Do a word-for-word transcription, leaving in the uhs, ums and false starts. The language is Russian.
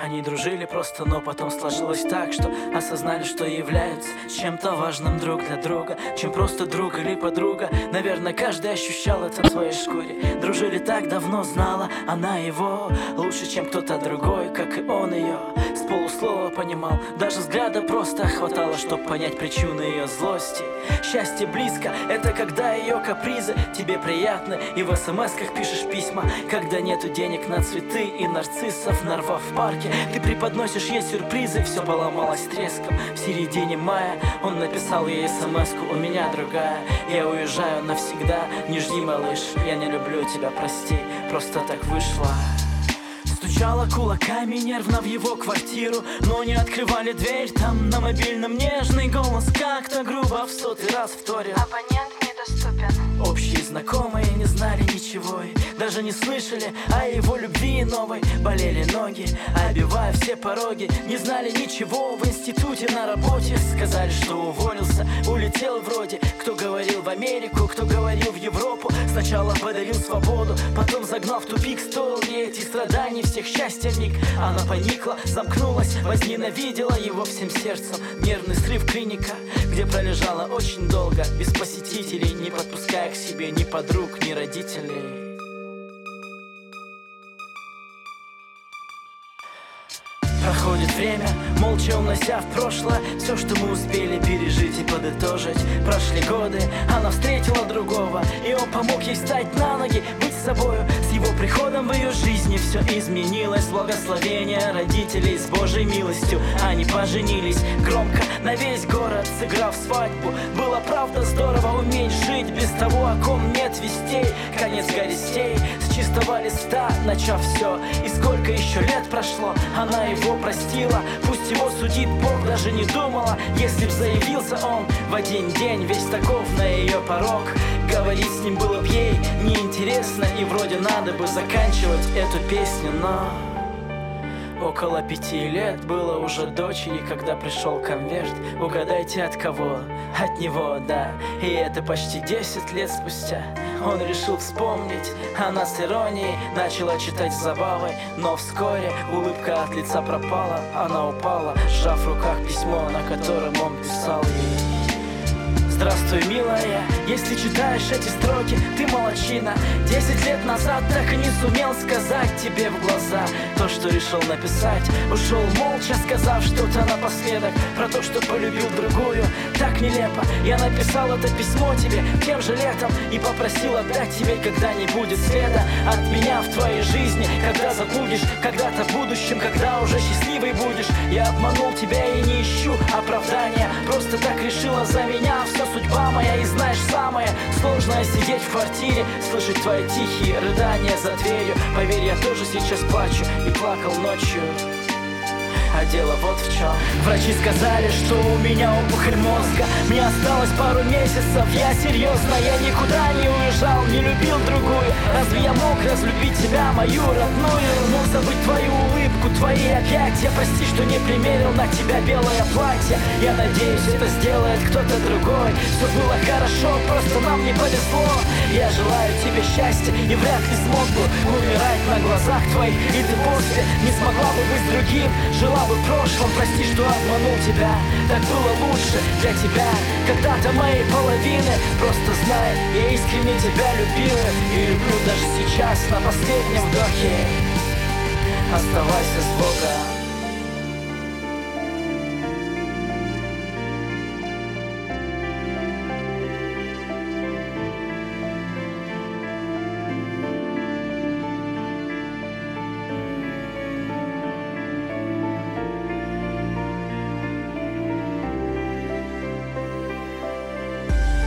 Они дружили просто, но потом сложилось так, что осознали, что являются чем-то важным друг для друга, чем просто друг или подруга. Наверное, каждый ощущал это в своей шкуре. Дружили так давно, знала она его лучше, чем кто-то другой, как и он ее. С полуслова понимал, даже взгляда просто хватало, чтобы понять причину ее злости. Счастье близко, это когда ее капризы тебе приятны, и в смс-ках пишешь письма, когда нету денег на цветы и нарциссов, нарвав в парке. Ты преподносишь ей сюрпризы, все поломалось треском. В середине мая он написал ей смс-ку: у меня другая, я уезжаю навсегда. Не жди, малыш, я не люблю тебя, прости, просто так вышло. Стучала кулаками нервно в его квартиру, но не открывали дверь. Там на мобильном нежный голос как-то грубо в сотый раз вторил: абонент недоступен. Общие знакомые не знали ничего и даже не слышали о его любви новой. Болели ноги, обивая все пороги. Не знали ничего в институте, на работе. Сказали, что уволился, улетел вроде. Кто говорил в Америку, кто говорил в Европу. Сначала подарил свободу, потом загнал в тупик. Стоил ей эти страданий всех счастья в миг. Она поникла, замкнулась, возненавидела его всем сердцем. Нервный срыв, клиника, где пролежала очень долго, без посетителей, не подпуская к себе ни подруг, ни родителей. Проходит время, молча унося в прошлое все, что мы успели пережить и подытожить. Прошли годы, она встретила другого, и он помог ей встать на ноги, быть собою. С его приходом в ее жизни все изменилось. Благословение родителей с Божьей милостью. Они поженились громко на весь город, сыграв свадьбу. Было правда здорово уметь жить без того, о ком нет вестей. Конец горестей, с чистого листа начав все. И сколько еще лет прошло, она его простила. Пусть его судит Бог, даже не думала, если б заявился он в один день весь таков на ее порог. Говорить с ним было б ей неинтересно, и вроде надо бы заканчивать эту песню, но около пяти лет было уже дочери, когда пришел конверт. Угадайте, от кого? От него, да. И это почти десять лет спустя. Он решил вспомнить, она с иронией начала читать с забавой. Но вскоре улыбка от лица пропала. Она упала, сжав в руках письмо, на котором он писал ей: здравствуй, милая, если читаешь эти строки, ты молодчина. Десять лет назад так и не сумел сказать тебе в глаза то, что решил написать. Ушел молча, сказав что-то напоследок про то, что полюбил другую. Так нелепо, я написал это письмо тебе тем же летом и попросил отдать тебе, когда не будет следа от меня в твоей жизни. Когда забудешь, когда-то в будущем, когда уже счастливый будешь. Я обманул тебя и не ищу оправдания, просто так решила за меня. Все судьба моя, и знаешь самое сложное — сидеть в квартире, слышать твои тихие рыдания за дверью. Поверь, я тоже сейчас плачу и плакал ночью. А дело вот в чем. Врачи сказали, что у меня опухоль мозга. Мне осталось пару месяцев, я серьезно, я никуда не уезжал, не любил другую. Разве я мог разлюбить тебя, мою родную? Мог забыть твою улыбку, твои объятия. Прости, что не примерил на тебя белое платье. Я надеюсь, это сделает кто-то другой. Все было хорошо, просто нам не повезло. Я желаю тебе счастья и вряд ли смог бы умирать на глазах твоих. И ты после не смогла бы быть другим, жила бы в прошлом. Прости, что обманул тебя, так было лучше для тебя когда-то моей половины. Просто знай, я искренне тебя любила и люблю даже сейчас на последнем вдохе. Оставайся с Богом.